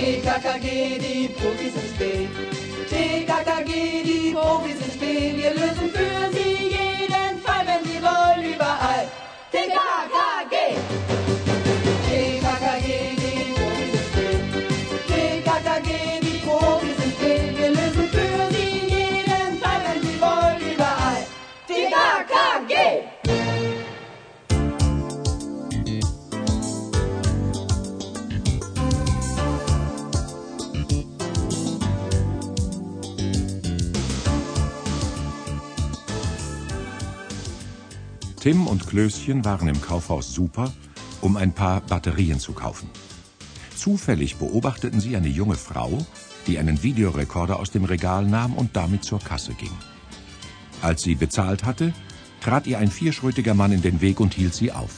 TKKG, die Profis im Spiel. TKKG, die Profis im Spiel. Wir lösen für Sie jeden Fall, wenn Sie wollen, überall. TKKG! TKKG, die Profis im Spiel. TKKG, die Profis im Spiel. Wir lösen für Sie jeden Fall, wenn Sie wollen, überall. TKKG! Tim und Klößchen waren im Kaufhaus Super, um ein paar Batterien zu kaufen. Zufällig beobachteten sie eine junge Frau, die einen Videorekorder aus dem Regal nahm und damit zur Kasse ging. Als sie bezahlt hatte, trat ihr ein vierschrötiger Mann in den Weg und hielt sie auf.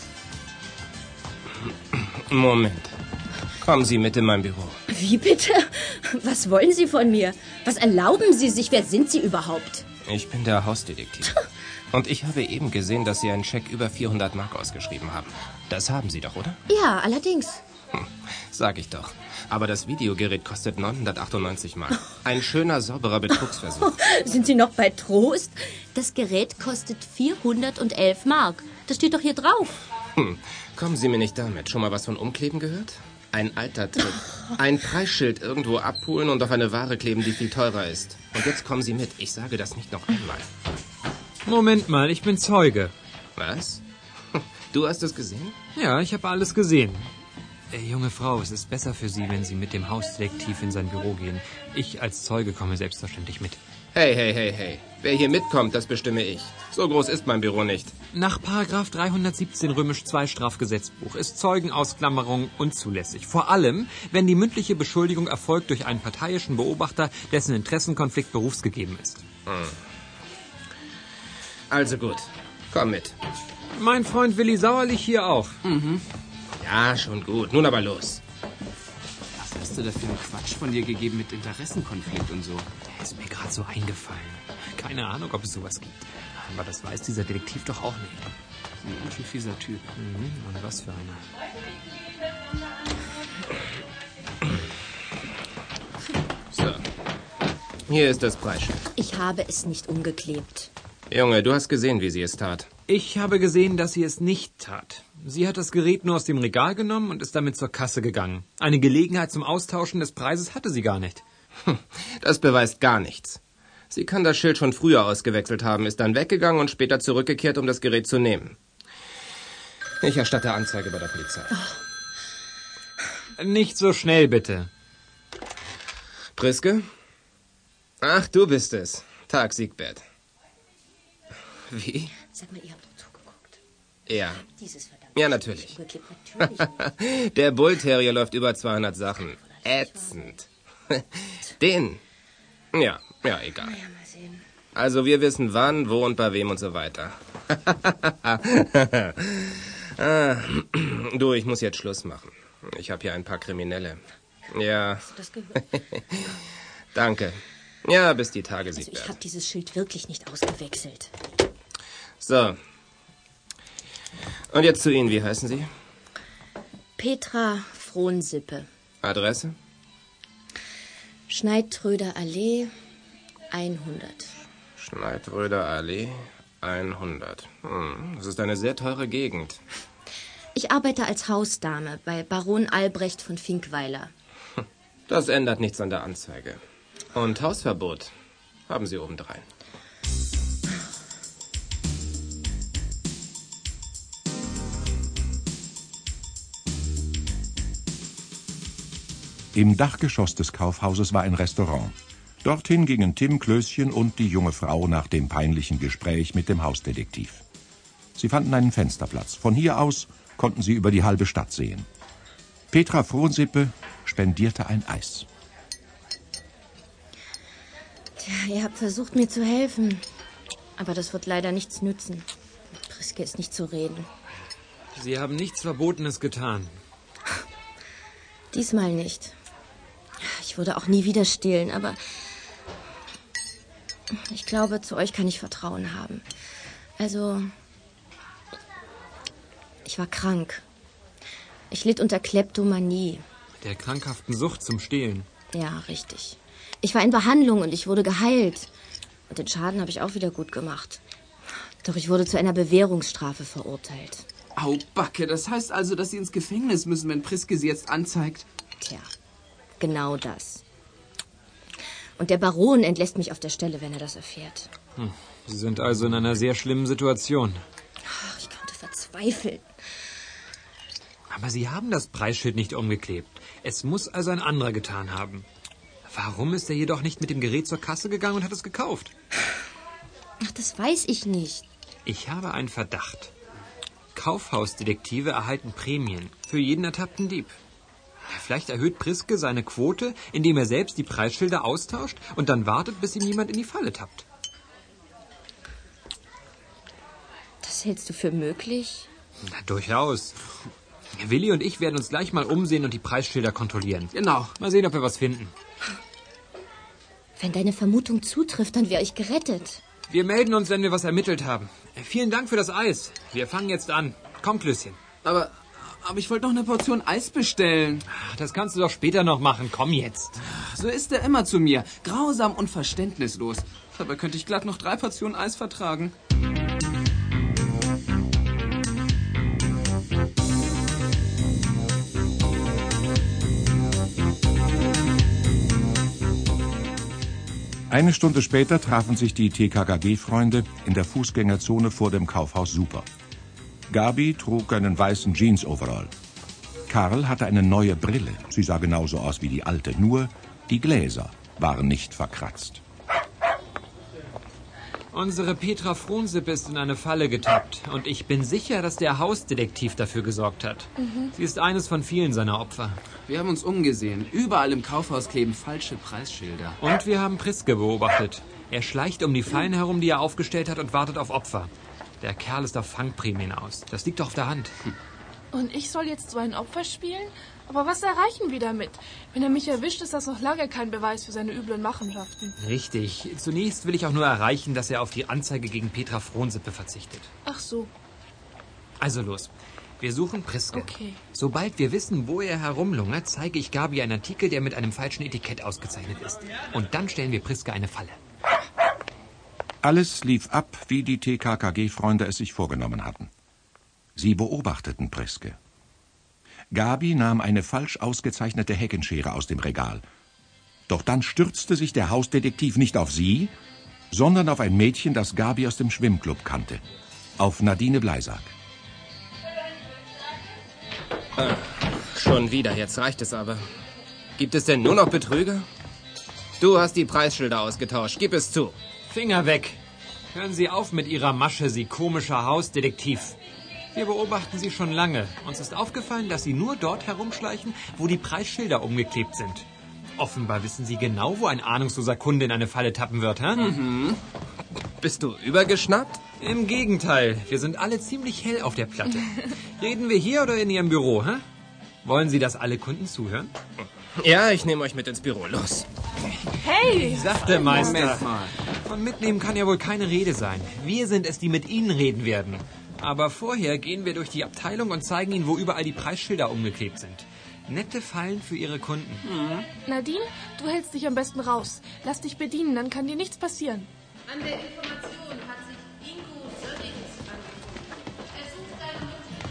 Moment. Kommen Sie mit in mein Büro. Wie bitte? Was wollen Sie von mir? Was erlauben Sie sich? Wer sind Sie überhaupt? Ich bin der Hausdetektiv. Und ich habe eben gesehen, dass Sie einen Scheck über 400 Mark ausgeschrieben haben. Das haben Sie doch, oder? Ja, allerdings. Sag ich doch. Aber das Videogerät kostet 998 Mark. Ein schöner, sauberer Betrugsversuch. Sind Sie noch bei Trost? Das Gerät kostet 411 Mark. Das steht doch hier drauf. Kommen Sie mir nicht damit. Schon mal was von Umkleben gehört? Ein alter Trick. Ein Preisschild irgendwo abholen und auf eine Ware kleben, die viel teurer ist. Und jetzt kommen Sie mit. Ich sage das nicht noch einmal. Moment mal, ich bin Zeuge. Was? Du hast es gesehen? Ja, ich habe alles gesehen. Junge Frau, es ist besser für Sie, wenn Sie mit dem Hausdetektiv in sein Büro gehen. Ich als Zeuge komme selbstverständlich mit. Hey. Wer hier mitkommt, das bestimme ich. So groß ist mein Büro nicht. Nach Paragraph 317 Römisch 2 Strafgesetzbuch ist Zeugenausklammerung unzulässig. Vor allem, wenn die mündliche Beschuldigung erfolgt durch einen parteiischen Beobachter, dessen Interessenkonflikt berufsgegeben ist. Also gut, komm mit. Mein Freund Willi Sauerlich hier auch. Ja, schon gut. Nun aber los. Was hast du da für einen Quatsch von dir gegeben mit Interessenkonflikt und so? Ist mir gerade so eingefallen. Keine Ahnung, ob es sowas gibt. Aber das weiß dieser Detektiv doch auch nicht. Ein ganz schön fieser Typ. Und was für einer. So. Hier ist das Preisschild. Ich habe es nicht umgeklebt. Junge, du hast gesehen, wie sie es tat. Ich habe gesehen, dass sie es nicht tat. Sie hat das Gerät nur aus dem Regal genommen und ist damit zur Kasse gegangen. Eine Gelegenheit zum Austauschen des Preises hatte sie gar nicht. Das beweist gar nichts. Sie kann das Schild schon früher ausgewechselt haben, ist dann weggegangen und später zurückgekehrt, um das Gerät zu nehmen. Ich erstatte Anzeige bei der Polizei. Nicht so schnell, bitte. Priske? Ach, du bist es. Tag, Siegbert. Wie? Sag mal, ihr habt doch zugeguckt. Ja. Dieses verdammte Ja, natürlich. Natürlich. Der Bullterrier läuft über 200 Sachen. Ätzend. Den? Ja, egal. Ja, mal sehen. Also wir wissen wann, wo und bei wem und so weiter. Du, ich muss jetzt Schluss machen. Ich habe hier ein paar Kriminelle. Ja. Hast du das gehört? Danke. Ja, bis die Tage, Also Siegbert. ich habe dieses Schild wirklich nicht ausgewechselt. So. Und jetzt zu Ihnen. Wie heißen Sie? Petra Frohnsippe. Adresse? Schneidtröder Allee 100. Schneidröder Allee 100. Das ist eine sehr teure Gegend. Ich arbeite als Hausdame bei Baron Albrecht von Finkweiler. Das ändert nichts an der Anzeige. Und Hausverbot haben Sie obendrein. Im Dachgeschoss des Kaufhauses war ein Restaurant. Dorthin gingen Tim, Klößchen und die junge Frau nach dem peinlichen Gespräch mit dem Hausdetektiv. Sie fanden einen Fensterplatz. Von hier aus konnten sie über die halbe Stadt sehen. Petra Frohnsippe spendierte ein Eis. Tja, ihr habt versucht, mir zu helfen. Aber das wird leider nichts nützen. Mit Priske ist nicht zu reden. Sie haben nichts Verbotenes getan. Diesmal nicht. Ich würde auch nie wieder stehlen, aber ich glaube, zu euch kann ich Vertrauen haben. Also, ich war krank. Ich litt unter Kleptomanie. Der krankhaften Sucht zum Stehlen. Ja, richtig. Ich war in Behandlung und ich wurde geheilt. Und den Schaden habe ich auch wieder gut gemacht. Doch ich wurde zu einer Bewährungsstrafe verurteilt. Au, Backe, das heißt also, dass Sie ins Gefängnis müssen, wenn Priske Sie jetzt anzeigt? Tja, genau das. Und der Baron entlässt mich auf der Stelle, wenn er das erfährt. Sie sind also in einer sehr schlimmen Situation. Ach, ich könnte verzweifeln. Aber Sie haben das Preisschild nicht umgeklebt. Es muss also ein anderer getan haben. Warum ist er jedoch nicht mit dem Gerät zur Kasse gegangen und hat es gekauft? Ach, das weiß ich nicht. Ich habe einen Verdacht. Kaufhausdetektive erhalten Prämien für jeden ertappten Dieb. Vielleicht erhöht Priske seine Quote, indem er selbst die Preisschilder austauscht und dann wartet, bis ihm jemand in die Falle tappt. Das hältst du für möglich? Na, durchaus. Willi und ich werden uns gleich mal umsehen und die Preisschilder kontrollieren. Genau. Mal sehen, ob wir was finden. Wenn deine Vermutung zutrifft, dann wäre ich gerettet. Wir melden uns, wenn wir was ermittelt haben. Vielen Dank für das Eis. Wir fangen jetzt an. Komm, Klößchen. Aber ich wollte noch eine Portion Eis bestellen. Das kannst du doch später noch machen. Komm jetzt. So ist er immer zu mir. Grausam und verständnislos. Dabei könnte ich glatt noch 3 Portionen Eis vertragen. Eine Stunde später trafen sich die TKKG-Freunde in der Fußgängerzone vor dem Kaufhaus Super. Gabi trug einen weißen Jeans-Overall. Karl hatte eine neue Brille. Sie sah genauso aus wie die alte, nur die Gläser waren nicht verkratzt. Unsere Petra Frohnsippe ist in eine Falle getappt. Und ich bin sicher, dass der Hausdetektiv dafür gesorgt hat. Sie ist eines von vielen seiner Opfer. Wir haben uns umgesehen. Überall im Kaufhaus kleben falsche Preisschilder. Und wir haben Priske beobachtet. Er schleicht um die Fallen herum, die er aufgestellt hat, und wartet auf Opfer. Der Kerl ist auf Fangprämien aus. Das liegt doch auf der Hand. Und ich soll jetzt so ein Opfer spielen? Aber was erreichen wir damit? Wenn er mich erwischt, ist das noch lange kein Beweis für seine üblen Machenschaften. Richtig. Zunächst will ich auch nur erreichen, dass er auf die Anzeige gegen Petra Frohnsippe verzichtet. Ach so. Also los. Wir suchen Priske. Okay. Sobald wir wissen, wo er herumlungert, zeige ich Gabi einen Artikel, der mit einem falschen Etikett ausgezeichnet ist. Und dann stellen wir Priske eine Falle. Alles lief ab, wie die TKKG-Freunde es sich vorgenommen hatten. Sie beobachteten Priske. Gabi nahm eine falsch ausgezeichnete Heckenschere aus dem Regal. Doch dann stürzte sich der Hausdetektiv nicht auf sie, sondern auf ein Mädchen, das Gabi aus dem Schwimmclub kannte. Auf Nadine Bleisack. Schon wieder, jetzt reicht es aber. Gibt es denn nur noch Betrüger? Du hast die Preisschilder ausgetauscht, gib es zu. Finger weg! Hören Sie auf mit Ihrer Masche, Sie komischer Hausdetektiv. Wir beobachten Sie schon lange. Uns ist aufgefallen, dass Sie nur dort herumschleichen, wo die Preisschilder umgeklebt sind. Offenbar wissen Sie genau, wo ein ahnungsloser Kunde in eine Falle tappen wird, hä? Mhm. Bist du übergeschnappt? Im Gegenteil, wir sind alle ziemlich hell auf der Platte. Reden wir hier oder in Ihrem Büro, hä? Wollen Sie, dass alle Kunden zuhören? Ja, ich nehme euch mit ins Büro. Los. Hey! Sagte Meister. Moment mal. Von mitnehmen kann ja wohl keine Rede sein. Wir sind es, die mit Ihnen reden werden. Aber vorher gehen wir durch die Abteilung und zeigen Ihnen, wo überall die Preisschilder umgeklebt sind. Nette Fallen für Ihre Kunden. Nadine, du hältst dich am besten raus. Lass dich bedienen, dann kann dir nichts passieren. An der Information hat sich Ingo Söllings angerufen. Er sucht deine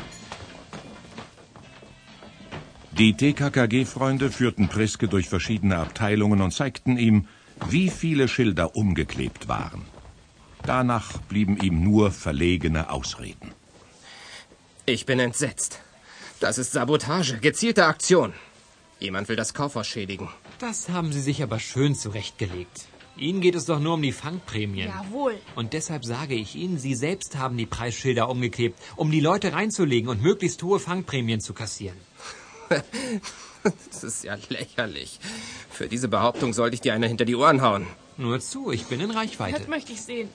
Mutter. Die TKKG-Freunde führten Priske durch verschiedene Abteilungen und zeigten ihm, wie viele Schilder umgeklebt waren. Danach blieben ihm nur verlegene Ausreden. Ich bin entsetzt. Das ist Sabotage, gezielte Aktion. Jemand will das Kaufhaus schädigen. Das haben Sie sich aber schön zurechtgelegt. Ihnen geht es doch nur um die Fangprämien. Jawohl. Und deshalb sage ich Ihnen, Sie selbst haben die Preisschilder umgeklebt, um die Leute reinzulegen und möglichst hohe Fangprämien zu kassieren. Das ist ja lächerlich. Für diese Behauptung sollte ich dir eine hinter die Ohren hauen. Nur zu, ich bin in Reichweite. Das möchte ich sehen.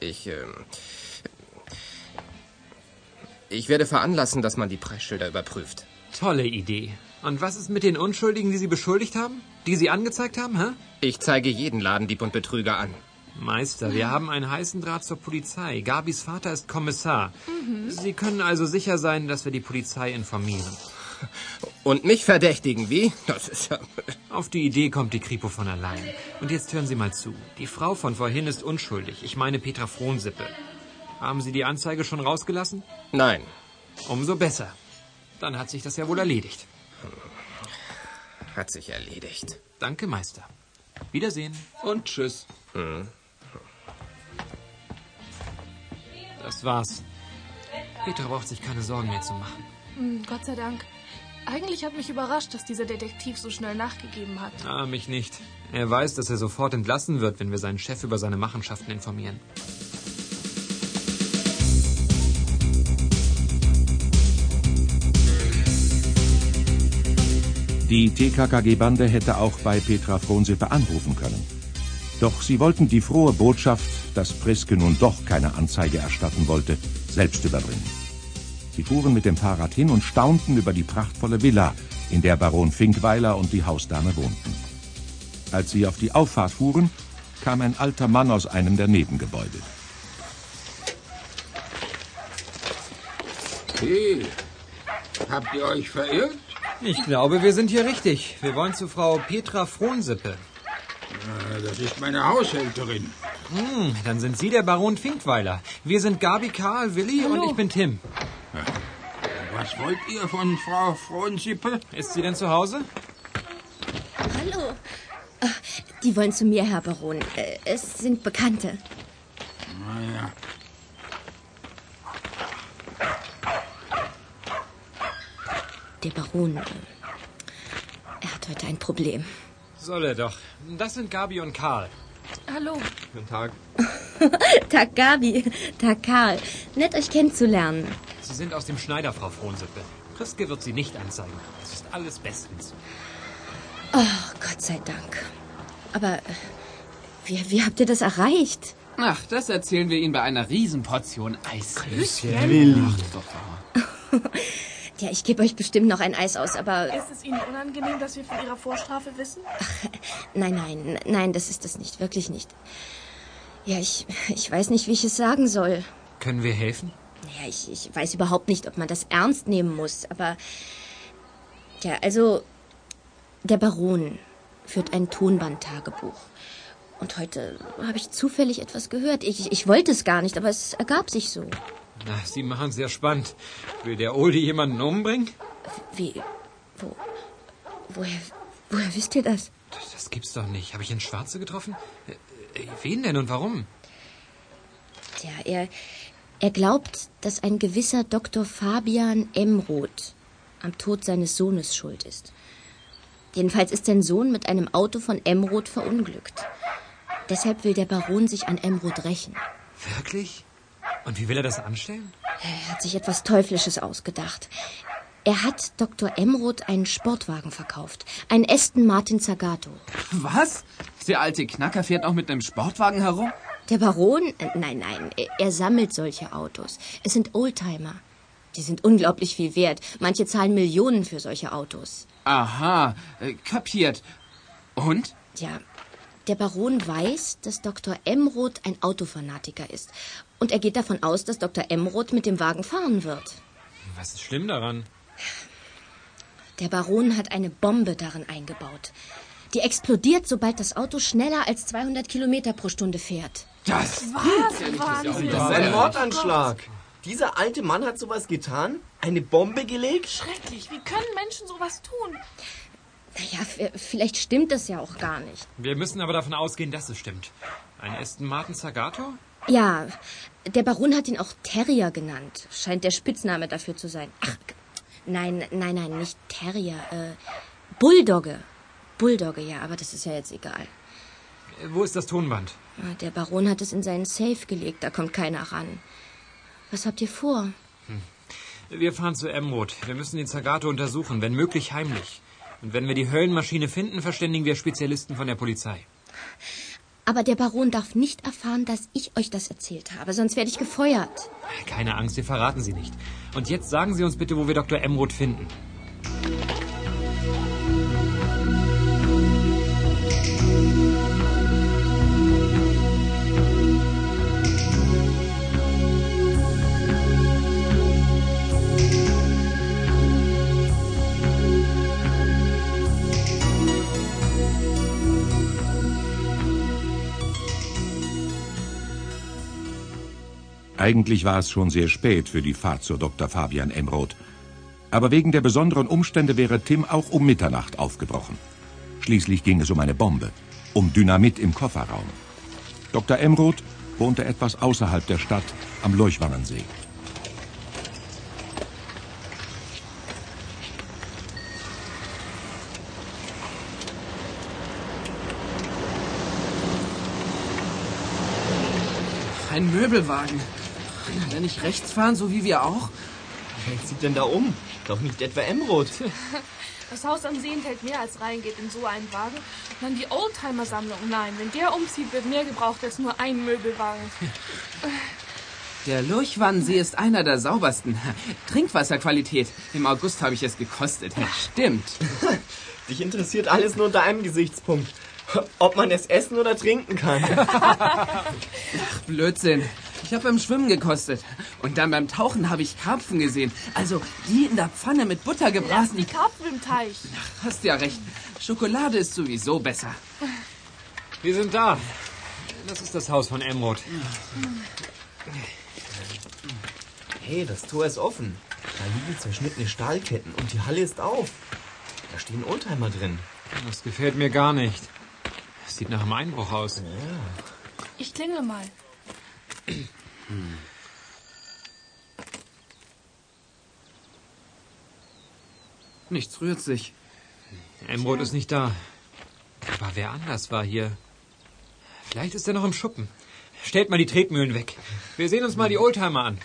Ich werde veranlassen, dass man die Preisschilder überprüft. Tolle Idee. Und was ist mit den Unschuldigen, die Sie beschuldigt haben? Die Sie angezeigt haben, hä? Ich zeige jeden Ladendieb und Betrüger an. Meister, wir haben einen heißen Draht zur Polizei. Gabis Vater ist Kommissar. Sie können also sicher sein, dass wir die Polizei informieren. Und mich verdächtigen, wie? Das ist ja... Auf die Idee kommt die Kripo von allein. Und jetzt hören Sie mal zu. Die Frau von vorhin ist unschuldig. Ich meine Petra Frohnsippe. Haben Sie die Anzeige schon rausgelassen? Nein. Umso besser. Dann hat sich das ja wohl erledigt. Hat sich erledigt. Danke, Meister. Wiedersehen. Und tschüss. Das war's. Petra braucht sich keine Sorgen mehr zu machen. Gott sei Dank. Eigentlich hat mich überrascht, dass dieser Detektiv so schnell nachgegeben hat. Ah, mich nicht. Er weiß, dass er sofort entlassen wird, wenn wir seinen Chef über seine Machenschaften informieren. Die TKKG-Bande hätte auch bei Petra Frohnsippe anrufen können. Doch sie wollten die frohe Botschaft, dass Priske nun doch keine Anzeige erstatten wollte, selbst überbringen. Sie fuhren mit dem Fahrrad hin und staunten über die prachtvolle Villa, in der Baron Finkweiler und die Hausdame wohnten. Als sie auf die Auffahrt fuhren, kam ein alter Mann aus einem der Nebengebäude. Hey, habt ihr euch verirrt? Ich glaube, wir sind hier richtig. Wir wollen zu Frau Petra Frohnsippe. Das ist meine Haushälterin. Dann sind Sie der Baron Finkweiler. Wir sind Gabi, Karl, Willi und ich bin Tim. Was wollt ihr von Frau Frohnsippe? Ist sie denn zu Hause? Hallo. Die wollen zu mir, Herr Baron. Es sind Bekannte. Naja. Der Baron, er hat heute ein Problem. Soll er doch. Das sind Gabi und Karl. Hallo. Guten Tag. Tag Gabi, Tag Karl. Nett, euch kennenzulernen. Sie sind aus dem Schneider, Frau Frohnsippe. Priske wird Sie nicht anzeigen. Es ist alles bestens. Oh, Gott sei Dank. Aber wie habt ihr das erreicht? Ach, das erzählen wir Ihnen bei einer Riesenportion Eis. Ja, ich gebe euch bestimmt noch ein Eis aus, aber... Ist es Ihnen unangenehm, dass wir von Ihrer Vorstrafe wissen? Nein, das ist es nicht, wirklich nicht. Ja, ich weiß nicht, wie ich es sagen soll. Können wir helfen? Ja, ich weiß überhaupt nicht, ob man das ernst nehmen muss, aber... Ja, also, der Baron führt ein Tonbandtagebuch. Und heute habe ich zufällig etwas gehört. Ich wollte es gar nicht, aber es ergab sich so. Na, Sie machen es sehr spannend. Will der Oldie jemanden umbringen? Wie? Woher wisst ihr das? Das gibt's doch nicht. Habe ich einen Schwarze getroffen? Wen denn und warum? Tja, er glaubt, dass ein gewisser Dr. Fabian Emroth am Tod seines Sohnes schuld ist. Jedenfalls ist sein Sohn mit einem Auto von Emroth verunglückt. Deshalb will der Baron sich an Emroth rächen. Wirklich? Und wie will er das anstellen? Er hat sich etwas Teuflisches ausgedacht. Er hat Dr. Emroth einen Sportwagen verkauft. Einen Aston Martin Zagato. Was? Der alte Knacker fährt auch mit einem Sportwagen herum? Der Baron? Nein, er sammelt solche Autos. Es sind Oldtimer. Die sind unglaublich viel wert. Manche zahlen Millionen für solche Autos. Aha, kapiert. Und? Ja, der Baron weiß, dass Dr. Emroth ein Autofanatiker ist. Und er geht davon aus, dass Dr. Emroth mit dem Wagen fahren wird. Was ist schlimm daran? Der Baron hat eine Bombe darin eingebaut. Die explodiert, sobald das Auto schneller als 200 Kilometer pro Stunde fährt. Das Wahnsinn. Das ist ein Mordanschlag. Dieser alte Mann hat sowas getan? Eine Bombe gelegt? Schrecklich. Wie können Menschen sowas tun? Naja, vielleicht stimmt das ja auch gar nicht. Wir müssen aber davon ausgehen, dass es stimmt. Ein Aston Martin Zagato? Ja, der Baron hat ihn auch Terrier genannt. Scheint der Spitzname dafür zu sein. Ach, nein, nicht Terrier. Bulldogge. Bulldogge, ja, aber das ist ja jetzt egal. Wo ist das Tonband? Der Baron hat es in seinen Safe gelegt, da kommt keiner ran. Was habt ihr vor? Wir fahren zu Emroth. Wir müssen den Zagato untersuchen, wenn möglich heimlich. Und wenn wir die Höllenmaschine finden, verständigen wir Spezialisten von der Polizei. Aber der Baron darf nicht erfahren, dass ich euch das erzählt habe, sonst werde ich gefeuert. Keine Angst, wir verraten Sie nicht. Und jetzt sagen Sie uns bitte, wo wir Dr. Emroth finden. Eigentlich war es schon sehr spät für die Fahrt zu Dr. Fabian Emroth. Aber wegen der besonderen Umstände wäre Tim auch um Mitternacht aufgebrochen. Schließlich ging es um eine Bombe, um Dynamit im Kofferraum. Dr. Emroth wohnte etwas außerhalb der Stadt am Leuchwannernsee. Ein Möbelwagen. Kann er nicht rechts fahren, so wie wir auch? Wer zieht denn da um? Doch nicht etwa Emroth. Das Haus am See enthält mehr als reingeht in so einen Wagen. Und dann die Oldtimer-Sammlung. Nein, wenn der umzieht, wird mehr gebraucht als nur ein Möbelwagen. Der Lurchwannsee ist einer der saubersten. Trinkwasserqualität. Im August habe ich es gekostet. Stimmt. Dich interessiert alles nur unter einem Gesichtspunkt. Ob man es essen oder trinken kann. Ach, Blödsinn. Ich habe beim Schwimmen gekostet. Und dann beim Tauchen habe ich Karpfen gesehen. Also die in der Pfanne mit Butter gebraten. Die Karpfen im Teich. Ach, hast ja recht. Schokolade ist sowieso besser. Wir sind da. Das ist das Haus von Emroth. Hey, das Tor ist offen. Da liegen zerschnittene Stahlketten und die Halle ist auf. Da stehen Oldtimer drin. Das gefällt mir gar nicht. Das sieht nach einem Einbruch aus. Ja. Ich klingel mal. Nichts rührt sich. Emroth ist nicht da. Aber wer anders war hier? Vielleicht ist er noch im Schuppen. Stellt mal die Tretmühlen weg. Wir sehen uns mal die Oldtimer an.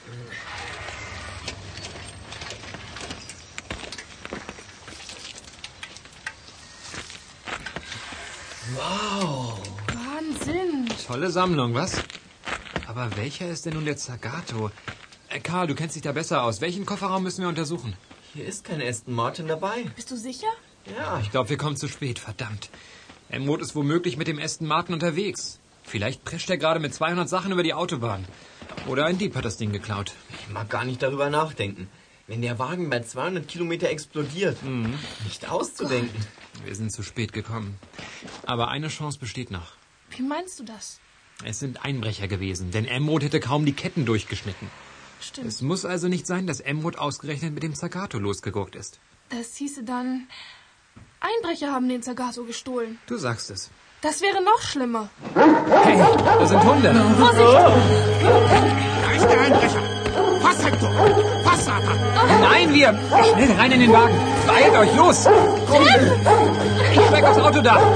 Wow. Wahnsinn. Tolle Sammlung, was? Aber welcher ist denn nun der Zagato? Karl, du kennst dich da besser aus. Welchen Kofferraum müssen wir untersuchen? Hier ist kein Aston Martin dabei. Bist du sicher? Ja. Ich glaube, wir kommen zu spät, verdammt. Emroth ist womöglich mit dem Aston Martin unterwegs. Vielleicht prescht er gerade mit 200 Sachen über die Autobahn. Oder ein Dieb hat das Ding geklaut. Ich mag gar nicht darüber nachdenken. Wenn der Wagen bei 200 Kilometer explodiert. Nicht auszudenken. Wir sind zu spät gekommen. Aber eine Chance besteht noch. Wie meinst du das? Es sind Einbrecher gewesen, denn Emroth hätte kaum die Ketten durchgeschnitten. Stimmt. Es muss also nicht sein, dass Emroth ausgerechnet mit dem Zagato losgeguckt ist. Das hieße dann... Einbrecher haben den Zagato gestohlen. Du sagst es. Das wäre noch schlimmer. Hey, da sind Hunde. Vorsicht! Da ist der Einbrecher. Fass, Hector! Fass, Satan! Nein, wir! Schnell rein in den Wagen! Beeilt euch, los! Ich steig aufs Auto da!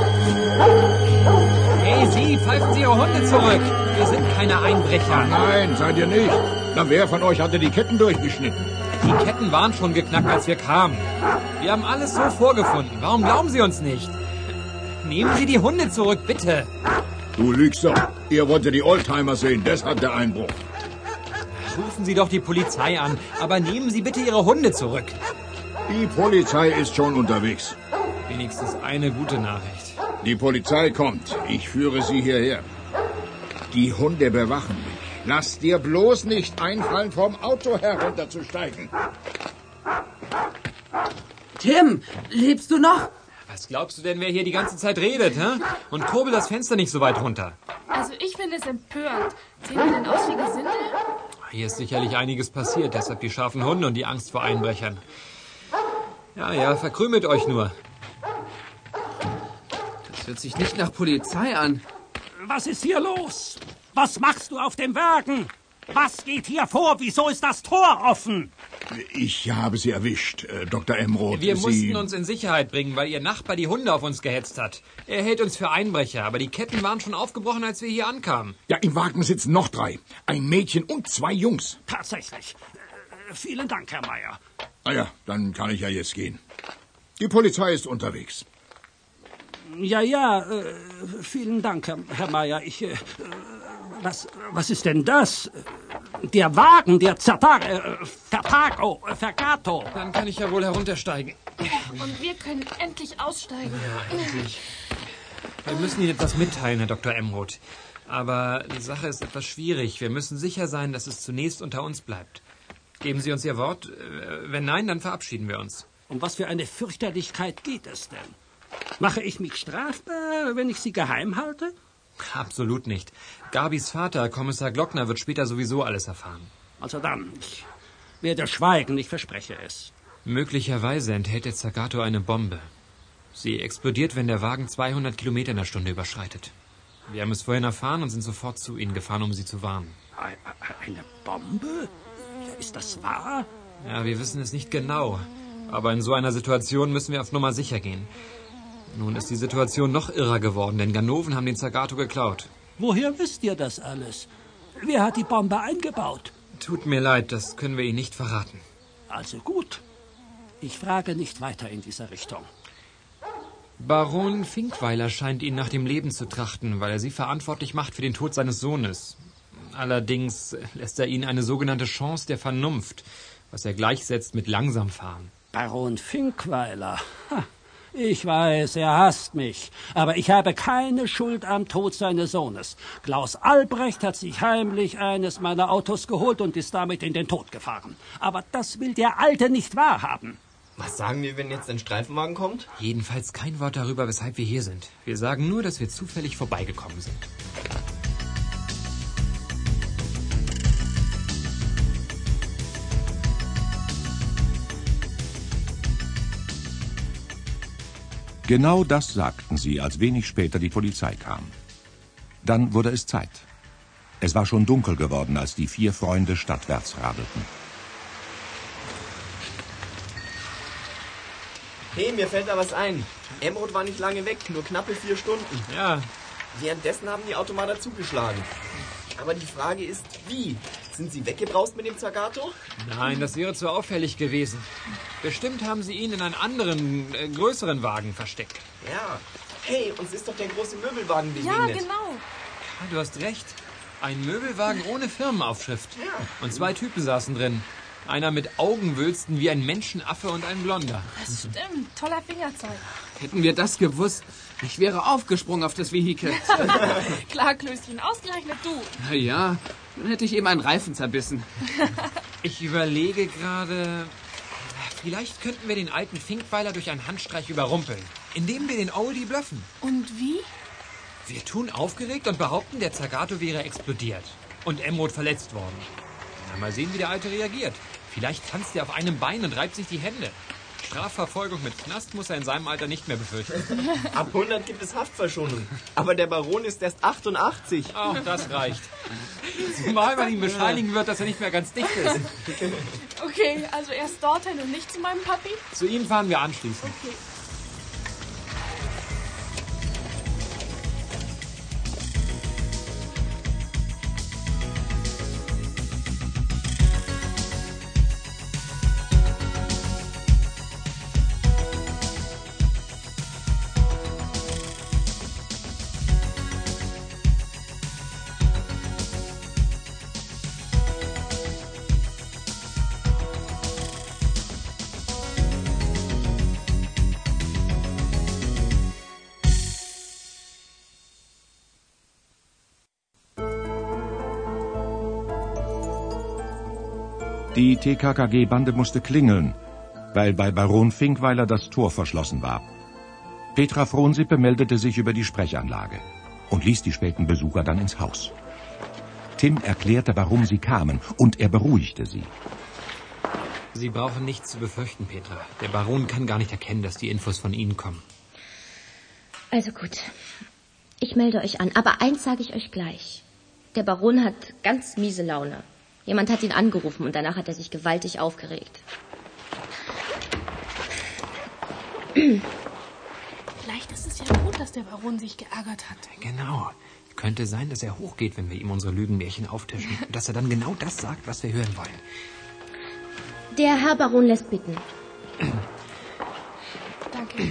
Hey, Sie, pfeifen Sie Ihre Hunde zurück! Wir sind keine Einbrecher. Nein, seid ihr nicht. Na, wer von euch hatte die Ketten durchgeschnitten? Die Ketten waren schon geknackt, als wir kamen. Wir haben alles so vorgefunden. Warum glauben Sie uns nicht? Nehmen Sie die Hunde zurück, bitte. Du lügst doch. Ihr wolltet die Oldtimer sehen, deshalb der Einbruch. Rufen Sie doch die Polizei an, aber nehmen Sie bitte Ihre Hunde zurück. Die Polizei ist schon unterwegs. Wenigstens eine gute Nachricht. Die Polizei kommt. Ich führe sie hierher. Die Hunde bewachen mich. Lass dir bloß nicht einfallen, vom Auto herunterzusteigen. Tim, lebst du noch? Was glaubst du denn, wer hier die ganze Zeit redet, hä? Und kurbel das Fenster nicht so weit runter. Also ich finde es empörend. Sehen wir denn aus wie Gesindel? Hier ist sicherlich einiges passiert, deshalb die scharfen Hunde und die Angst vor Einbrechern. Ja, verkrümelt euch nur. Das hört sich nicht nach Polizei an. Was ist hier los? Was machst du auf dem Wagen? Was geht hier vor? Wieso ist das Tor offen? Ich habe sie erwischt, Dr. Emroth. Wir mussten uns in Sicherheit bringen, weil Ihr Nachbar die Hunde auf uns gehetzt hat. Er hält uns für Einbrecher, aber die Ketten waren schon aufgebrochen, als wir hier ankamen. Ja, im Wagen sitzen noch 3. Ein Mädchen und 2 Jungs. Tatsächlich. Vielen Dank, Herr Meier. Na ja, dann kann ich ja jetzt gehen. Die Polizei ist unterwegs. Ja, vielen Dank, Herr Meier. Was ist denn das? Der Wagen, der Vergato. Dann kann ich ja wohl heruntersteigen. Und wir können endlich aussteigen. Ja, endlich. Wir müssen Ihnen etwas mitteilen, Herr Dr. Emroth. Aber die Sache ist etwas schwierig. Wir müssen sicher sein, dass es zunächst unter uns bleibt. Geben Sie uns Ihr Wort? Wenn nein, dann verabschieden wir uns. Um was für eine Fürchterlichkeit geht es denn? Mache ich mich strafbar, wenn ich Sie geheim halte? Absolut nicht. Gabis Vater, Kommissar Glockner, wird später sowieso alles erfahren. Also dann, ich werde schweigen, ich verspreche es. Möglicherweise enthält der Zagato eine Bombe. Sie explodiert, wenn der Wagen 200 Kilometer in der Stunde überschreitet. Wir haben es vorhin erfahren und sind sofort zu Ihnen gefahren, um Sie zu warnen. Eine Bombe? Ist das wahr? Ja, wir wissen es nicht genau. Aber in so einer Situation müssen wir auf Nummer sicher gehen. Nun ist die Situation noch irrer geworden, denn Ganoven haben den Zagato geklaut. Woher wisst ihr das alles? Wer hat die Bombe eingebaut? Tut mir leid, das können wir Ihnen nicht verraten. Also gut. Ich frage nicht weiter in dieser Richtung. Baron Finkweiler scheint Ihnen nach dem Leben zu trachten, weil er Sie verantwortlich macht für den Tod seines Sohnes. Allerdings lässt er Ihnen eine sogenannte Chance der Vernunft, was er gleichsetzt mit Langsamfahren. Baron Finkweiler. Ich weiß, er hasst mich, aber ich habe keine Schuld am Tod seines Sohnes. Klaus Albrecht hat sich heimlich eines meiner Autos geholt und ist damit in den Tod gefahren. Aber das will der Alte nicht wahrhaben. Was sagen wir, wenn jetzt ein Streifenwagen kommt? Jedenfalls kein Wort darüber, weshalb wir hier sind. Wir sagen nur, dass wir zufällig vorbeigekommen sind. Genau das sagten sie, als wenig später die Polizei kam. Dann wurde es Zeit. Es war schon dunkel geworden, als die 4 Freunde stadtwärts radelten. Hey, mir fällt da was ein. Emrod war nicht lange weg, nur knappe 4 Stunden. Ja. Währenddessen haben die Automater zugeschlagen. Aber die Frage ist, wie? Sind sie weggebraust mit dem Zagato? Nein, das wäre zu auffällig gewesen. Bestimmt haben sie ihn in einen anderen, größeren Wagen versteckt. Ja. Hey, uns ist doch der große Möbelwagen begegnet. Ja, genau. Ja, du hast recht. Ein Möbelwagen ohne Firmenaufschrift. Ja. Und 2 Typen saßen drin. Einer mit Augenwülsten wie ein Menschenaffe und ein Blonder. Das stimmt. Toller Fingerzeig. Hätten wir das gewusst, ich wäre aufgesprungen auf das Vehikel. Klar, Klößchen, ausgerechnet du. Na ja, dann hätte ich eben einen Reifen zerbissen. Ich überlege gerade, vielleicht könnten wir den alten Finkweiler durch einen Handstreich überrumpeln, indem wir den Oldie bluffen. Und wie? Wir tun aufgeregt und behaupten, der Zagato wäre explodiert und Emrod verletzt worden. Na, mal sehen, wie der Alte reagiert. Vielleicht tanzt er auf einem Bein und reibt sich die Hände. Strafverfolgung mit Knast muss er in seinem Alter nicht mehr befürchten. Ab 100 gibt es Haftverschonung. Aber der Baron ist erst 88. Ach, das reicht. Zumal man ihm bescheinigen wird, dass er nicht mehr ganz dicht ist. Okay, also erst dorthin und nicht zu meinem Papi? Zu ihm fahren wir anschließend. Okay. Die TKKG-Bande musste klingeln, weil bei Baron Finkweiler das Tor verschlossen war. Petra Frohnsippe meldete sich über die Sprechanlage und ließ die späten Besucher dann ins Haus. Tim erklärte, warum sie kamen, und er beruhigte sie. Sie brauchen nichts zu befürchten, Petra. Der Baron kann gar nicht erkennen, dass die Infos von Ihnen kommen. Also gut, ich melde euch an, aber eins sage ich euch gleich. Der Baron hat ganz miese Laune. Jemand hat ihn angerufen und danach hat er sich gewaltig aufgeregt. Vielleicht ist es ja gut, dass der Baron sich geärgert hat. Genau. Könnte sein, dass er hochgeht, wenn wir ihm unsere Lügenmärchen auftischen. Und dass er dann genau das sagt, was wir hören wollen. Der Herr Baron lässt bitten. Danke.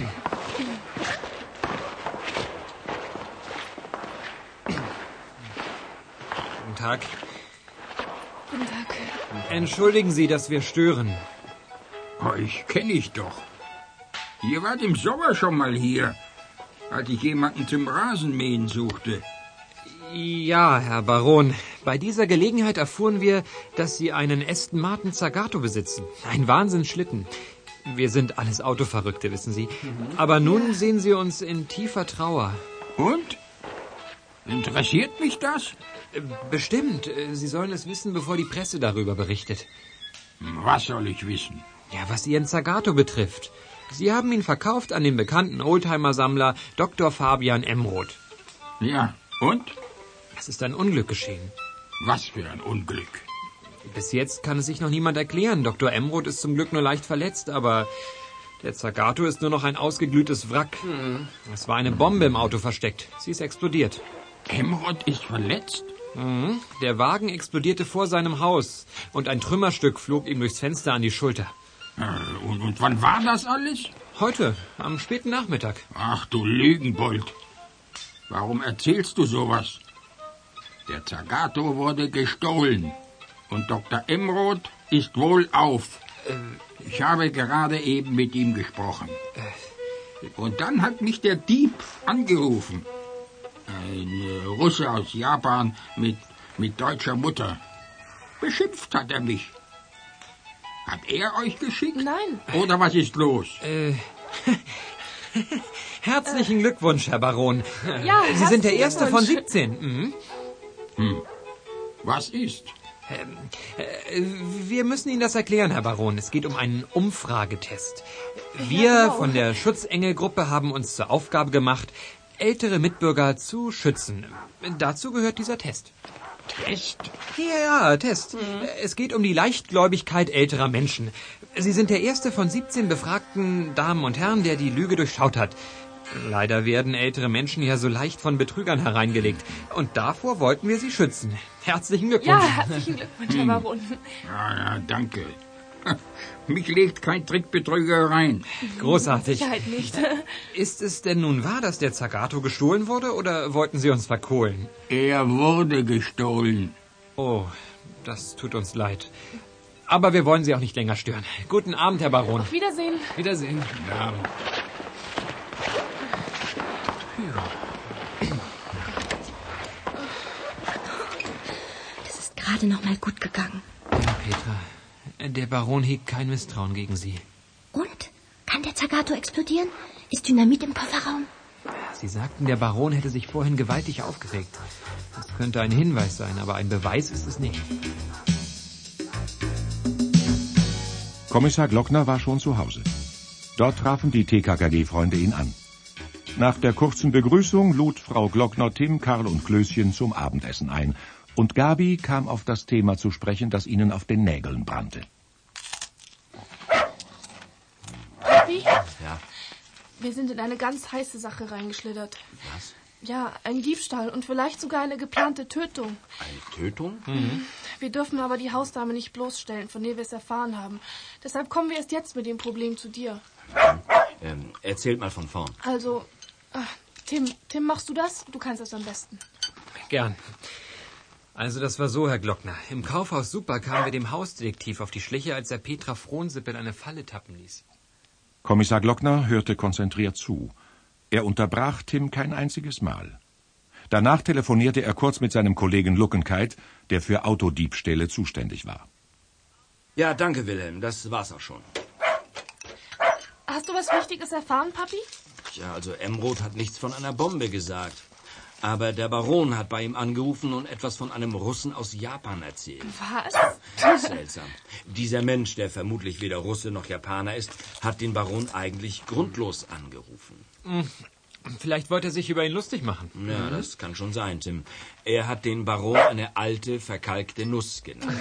Guten Tag. Guten Tag. Entschuldigen Sie, dass wir stören. Euch kenne ich doch. Ihr wart im Sommer schon mal hier, als ich jemanden zum Rasenmähen suchte. Ja, Herr Baron. Bei dieser Gelegenheit erfuhren wir, dass Sie einen Aston Martin Zagato besitzen. Ein Wahnsinnsschlitten. Wir sind alles Autoverrückte, wissen Sie. Aber nun sehen Sie uns in tiefer Trauer. Und? Interessiert mich das? Bestimmt. Sie sollen es wissen, bevor die Presse darüber berichtet. Was soll ich wissen? Ja, was Ihren Zagato betrifft. Sie haben ihn verkauft an den bekannten Oldtimer-Sammler Dr. Fabian Emroth. Ja, und? Es ist ein Unglück geschehen. Was für ein Unglück? Bis jetzt kann es sich noch niemand erklären. Dr. Emroth ist zum Glück nur leicht verletzt, aber der Zagato ist nur noch ein ausgeglühtes Wrack. Es war eine Bombe im Auto versteckt. Sie ist explodiert. Emroth ist verletzt? Der Wagen explodierte vor seinem Haus und ein Trümmerstück flog ihm durchs Fenster an die Schulter. Und wann war das alles? Heute, am späten Nachmittag. Ach du Lügenbold. Warum erzählst du sowas? Der Zagato wurde gestohlen. Und Dr. Emroth ist wohlauf. Ich habe gerade eben mit ihm gesprochen. Und dann hat mich der Dieb angerufen. Ein Russe aus Japan mit deutscher Mutter. Beschimpft hat er mich. Hat er euch geschickt? Nein. Oder was ist los? Herzlichen Glückwunsch, Herr Baron. Ja, Sie sind der herzlichen Erste von Glückwunsch. 17. Was ist? Wir müssen Ihnen das erklären, Herr Baron. Es geht um einen Umfragetest. Wir von der Schutzengelgruppe haben uns zur Aufgabe gemacht, ältere Mitbürger zu schützen. Dazu gehört dieser Test. Test? Ja, Test. Es geht um die Leichtgläubigkeit älterer Menschen. Sie sind der erste von 17 befragten Damen und Herren, der die Lüge durchschaut hat. Leider werden ältere Menschen ja so leicht von Betrügern hereingelegt. Und davor wollten wir sie schützen. Herzlichen Glückwunsch. Ja, herzlichen Glückwunsch, Herr Baron. Ja, danke. Mich legt kein Trickbetrüger rein. Großartig. Sicherheit nicht. Ist es denn nun wahr, dass der Zagato gestohlen wurde, oder wollten Sie uns verkohlen? Er wurde gestohlen. Oh, das tut uns leid. Aber wir wollen Sie auch nicht länger stören. Guten Abend, Herr Baron. Auf Wiedersehen. Wiedersehen. Ja. Das ist gerade noch mal gut gegangen. Ja, Petra. Der Baron hegt kein Misstrauen gegen Sie. Und? Kann der Zagato explodieren? Ist Dynamit im Kofferraum? Sie sagten, der Baron hätte sich vorhin gewaltig aufgeregt. Das könnte ein Hinweis sein, aber ein Beweis ist es nicht. Kommissar Glockner war schon zu Hause. Dort trafen die TKKG-Freunde ihn an. Nach der kurzen Begrüßung lud Frau Glockner Tim, Karl und Klößchen zum Abendessen ein. Und Gabi kam auf das Thema zu sprechen, das ihnen auf den Nägeln brannte. Papi? Ja. Wir sind in eine ganz heiße Sache reingeschlittert. Was? Ja, ein Diebstahl und vielleicht sogar eine geplante Tötung. Eine Tötung? Wir dürfen aber die Hausdame nicht bloßstellen, von der wir es erfahren haben. Deshalb kommen wir erst jetzt mit dem Problem zu dir. Erzählt mal von vorn. Also, Tim, machst du das? Du kannst das am besten. Gern. Also das war so, Herr Glockner. Im Kaufhaus Super kamen wir dem Hausdetektiv auf die Schliche, als er Petra Frohnsippe in eine Falle tappen ließ. Kommissar Glockner hörte konzentriert zu. Er unterbrach Tim kein einziges Mal. Danach telefonierte er kurz mit seinem Kollegen Luckenkeit, der für Autodiebstähle zuständig war. Ja, danke, Wilhelm. Das war's auch schon. Hast du was Wichtiges erfahren, Papi? Ja, also Emroth hat nichts von einer Bombe gesagt. Aber der Baron hat bei ihm angerufen und etwas von einem Russen aus Japan erzählt. Was? Seltsam. Dieser Mensch, der vermutlich weder Russe noch Japaner ist, hat den Baron eigentlich grundlos angerufen. Vielleicht wollte er sich über ihn lustig machen. Ja, das kann schon sein, Tim. Er hat den Baron eine alte, verkalkte Nuss genannt.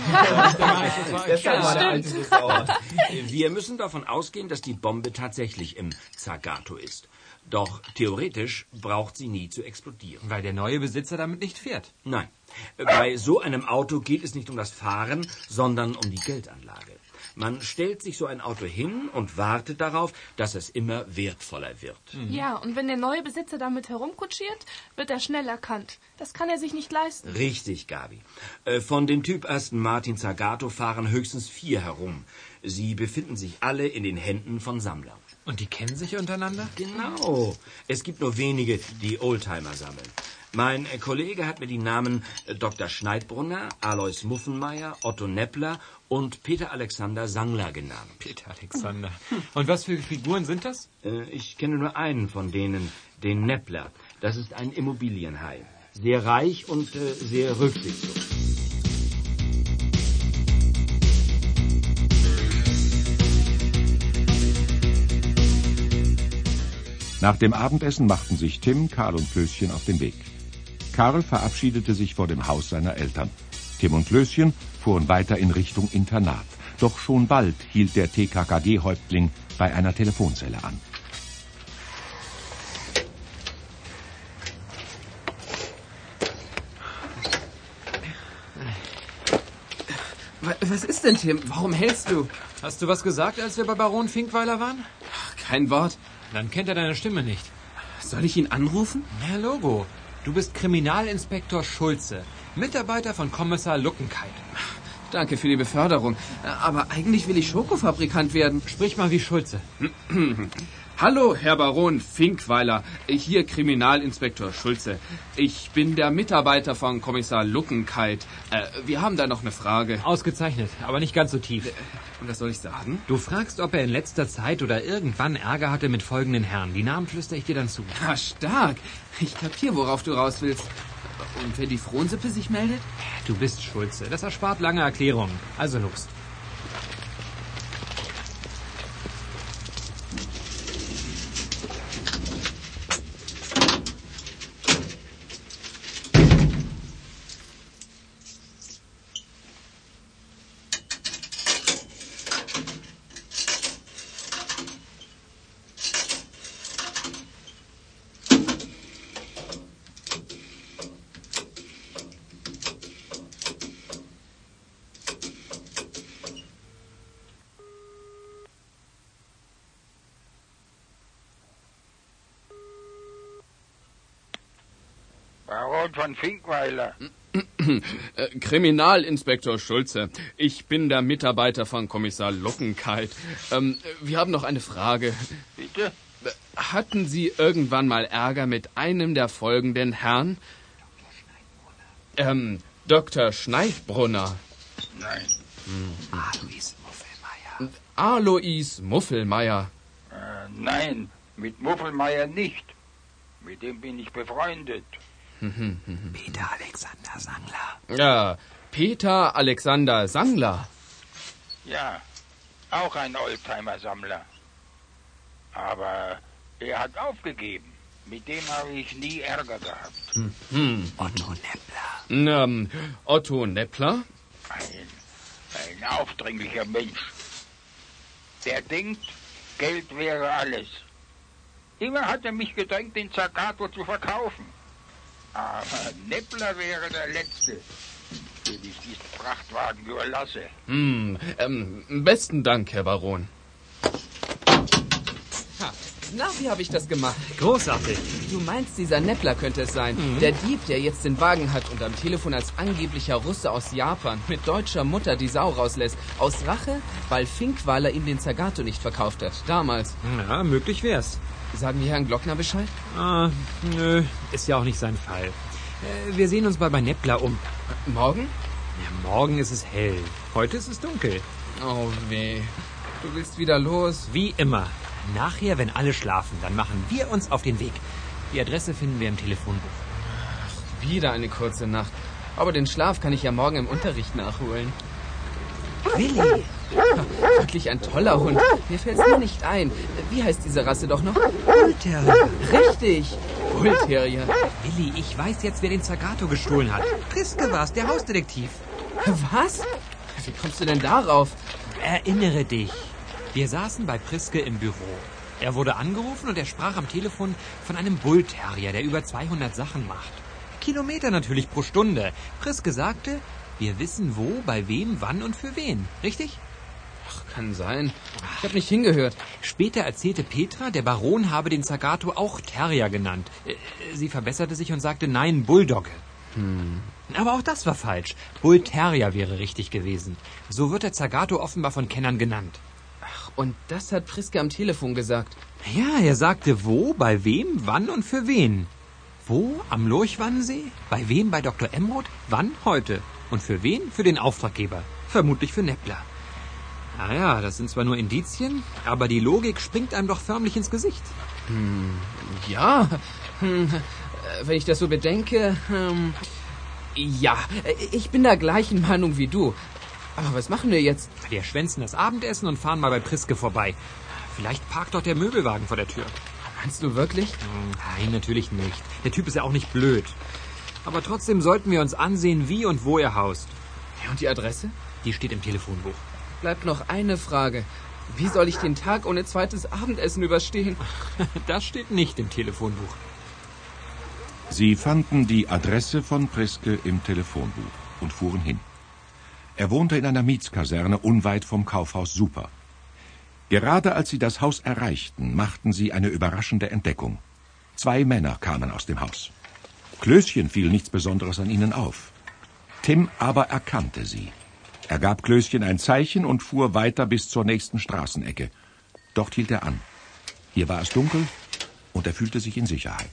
Wir müssen davon ausgehen, dass die Bombe tatsächlich im Zagato ist. Doch theoretisch braucht sie nie zu explodieren. Weil der neue Besitzer damit nicht fährt. Nein, bei so einem Auto geht es nicht um das Fahren, sondern um die Geldanlage. Man stellt sich so ein Auto hin und wartet darauf, dass es immer wertvoller wird. Ja, und wenn der neue Besitzer damit herumkutschiert, wird er schnell erkannt. Das kann er sich nicht leisten. Richtig, Gabi. Von dem Typ Aston Martin Zagato fahren höchstens 4 herum. Sie befinden sich alle in den Händen von Sammlern. Und die kennen sich untereinander? Genau. Es gibt nur wenige, die Oldtimer sammeln. Mein Kollege hat mir die Namen Dr. Schneidbrunner, Alois Muffenmeier, Otto Neppler und Peter Alexander Sangler genannt. Peter Alexander. Und was für Figuren sind das? Ich kenne nur einen von denen, den Neppler. Das ist ein Immobilienhai. Sehr reich und sehr rücksichtslos. Nach dem Abendessen machten sich Tim, Karl und Klößchen auf den Weg. Karl verabschiedete sich vor dem Haus seiner Eltern. Tim und Klößchen fuhren weiter in Richtung Internat. Doch schon bald hielt der TKKG-Häuptling bei einer Telefonzelle an. Was ist denn, Tim? Warum hältst du? Hast du was gesagt, als wir bei Baron Finkweiler waren? Kein Wort. Dann kennt er deine Stimme nicht. Soll ich ihn anrufen? Ja, Logo. Du bist Kriminalinspektor Schulze, Mitarbeiter von Kommissar Luckenkeit. Danke für die Beförderung. Aber eigentlich will ich Schokofabrikant werden. Sprich mal wie Schulze. Hallo, Herr Baron Finkweiler. Hier Kriminalinspektor Schulze. Ich bin der Mitarbeiter von Kommissar Luckenkeit. Wir haben da noch eine Frage. Ausgezeichnet, aber nicht ganz so tief. Und was soll ich sagen? Du fragst, ob er in letzter Zeit oder irgendwann Ärger hatte mit folgenden Herren. Die Namen flüstere ich dir dann zu. Ah, stark. Ich kapier, worauf du raus willst. Und wenn die Frohnsippe sich meldet? Du bist Schulze. Das erspart lange Erklärungen. Also los. Baron von Finkweiler. Kriminalinspektor Schulze. Ich bin der Mitarbeiter von Kommissar Luckenkeit. Wir haben noch eine Frage. Bitte? Hatten Sie irgendwann mal Ärger mit einem der folgenden Herren? Dr. Schneidbrunner. Nein. Alois Muffelmeier. Alois Muffelmeier. Nein, mit Muffelmeier nicht. Mit dem bin ich befreundet. Peter Alexander Sangler. Ja, Peter Alexander Sangler. Ja, auch ein Oldtimer-Sammler. Aber er hat aufgegeben. Mit dem habe ich nie Ärger gehabt. Otto Neppler. Otto Neppler? Ein aufdringlicher Mensch. Der denkt, Geld wäre alles. Immer hat er mich gedrängt, den Zagato zu verkaufen. Aber Neppler wäre der Letzte, den ich diesen Frachtwagen überlasse. Besten Dank, Herr Baron. Na, wie habe ich das gemacht? Großartig. Du meinst, dieser Neppler könnte es sein. Der Dieb, der jetzt den Wagen hat und am Telefon als angeblicher Russe aus Japan mit deutscher Mutter die Sau rauslässt. Aus Rache, weil Finkweiler ihm den Zagato nicht verkauft hat. Damals. Ja, möglich wär's. Sagen die Herrn Glockner Bescheid? Nö, ist ja auch nicht sein Fall. Wir sehen uns mal bei Neppler um. Morgen? Ja, morgen ist es hell. Heute ist es dunkel. Oh weh. Du willst wieder los? Wie immer. Nachher, wenn alle schlafen, dann machen wir uns auf den Weg. Die Adresse finden wir im Telefonbuch. Wieder eine kurze Nacht. Aber den Schlaf kann ich ja morgen im Unterricht nachholen. Willi! Wirklich ein toller Hund. Mir fällt's nur nicht ein. Wie heißt diese Rasse doch noch? Bullterrier. Richtig. Bullterrier. Willi, ich weiß jetzt, wer den Zagato gestohlen hat. Priske war's, der Hausdetektiv. Was? Wie kommst du denn darauf? Erinnere dich. Wir saßen bei Priske im Büro. Er wurde angerufen und er sprach am Telefon von einem Bullterrier, der über 200 Sachen macht. Kilometer natürlich pro Stunde. Priske sagte, wir wissen wo, bei wem, wann und für wen. Richtig? Ach, kann sein. Ich habe nicht hingehört. Später erzählte Petra, der Baron habe den Zagato auch Terrier genannt. Sie verbesserte sich und sagte, nein, Bulldogge. Aber auch das war falsch. Bullterrier wäre richtig gewesen. So wird der Zagato offenbar von Kennern genannt. Ach, und das hat Priske am Telefon gesagt. Ja, er sagte wo, bei wem, wann und für wen. Wo? Am Lurchwannensee? Bei wem? Bei Dr. Emroth? Wann? Heute. Und für wen? Für den Auftraggeber. Vermutlich für Neppler. Naja, das sind zwar nur Indizien, aber die Logik springt einem doch förmlich ins Gesicht. Ja, wenn ich das so bedenke, ja, ich bin der gleichen Meinung wie du. Aber was machen wir jetzt? Wir schwänzen das Abendessen und fahren mal bei Priske vorbei. Vielleicht parkt dort der Möbelwagen vor der Tür. Meinst du wirklich? Nein, natürlich nicht. Der Typ ist ja auch nicht blöd. Aber trotzdem sollten wir uns ansehen, wie und wo er haust. Und die Adresse? Die steht im Telefonbuch. Bleibt noch eine Frage. Wie soll ich den Tag ohne zweites Abendessen überstehen? Das steht nicht im Telefonbuch. Sie fanden die Adresse von Priske im Telefonbuch und fuhren hin. Er wohnte in einer Mietskaserne unweit vom Kaufhaus Super. Gerade als sie das Haus erreichten, machten sie eine überraschende Entdeckung. 2 Männer kamen aus dem Haus. Klößchen fiel nichts Besonderes an ihnen auf. Tim aber erkannte sie. Er gab Klößchen ein Zeichen und fuhr weiter bis zur nächsten Straßenecke. Dort hielt er an. Hier war es dunkel und er fühlte sich in Sicherheit.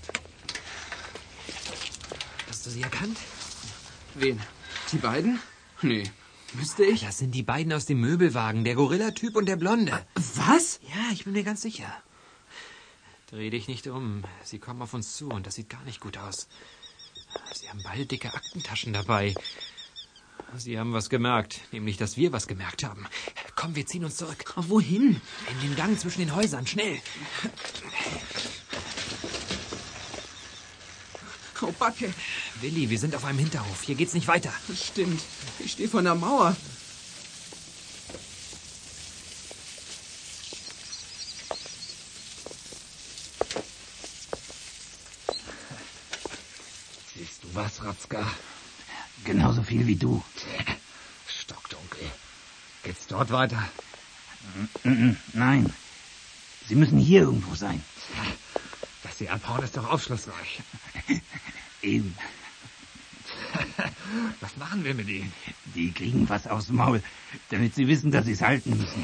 Hast du sie erkannt? Wen? Die beiden? Nee. Müsste ich? Das sind die beiden aus dem Möbelwagen, der Gorilla-Typ und der Blonde. Was? Ja, ich bin mir ganz sicher. Dreh dich nicht um. Sie kommen auf uns zu und das sieht gar nicht gut aus. Sie haben beide dicke Aktentaschen dabei. Sie haben was gemerkt, nämlich, dass wir was gemerkt haben. Komm, wir ziehen uns zurück. Oh, wohin? In den Gang zwischen den Häusern, schnell. Oh, Backe. Willi, wir sind auf einem Hinterhof. Hier geht's nicht weiter. Stimmt. Ich stehe vor einer Mauer. Siehst du was, Ratzka? Genauso viel wie du. Stockdunkel. Geht's dort weiter? Nein. Sie müssen hier irgendwo sein. Dass Sie abhauen, ist doch aufschlussreich. Eben. Was machen wir mit ihnen? Die kriegen was aufs Maul, damit sie wissen, dass sie es halten müssen.